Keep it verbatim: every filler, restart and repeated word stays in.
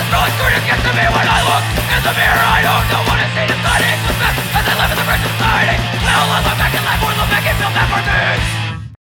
Really screwed against me when I look in the mirror. I don't know what is seen inside it. The best as I live in the rich society. I don't look back in life or look back and feel bad for me.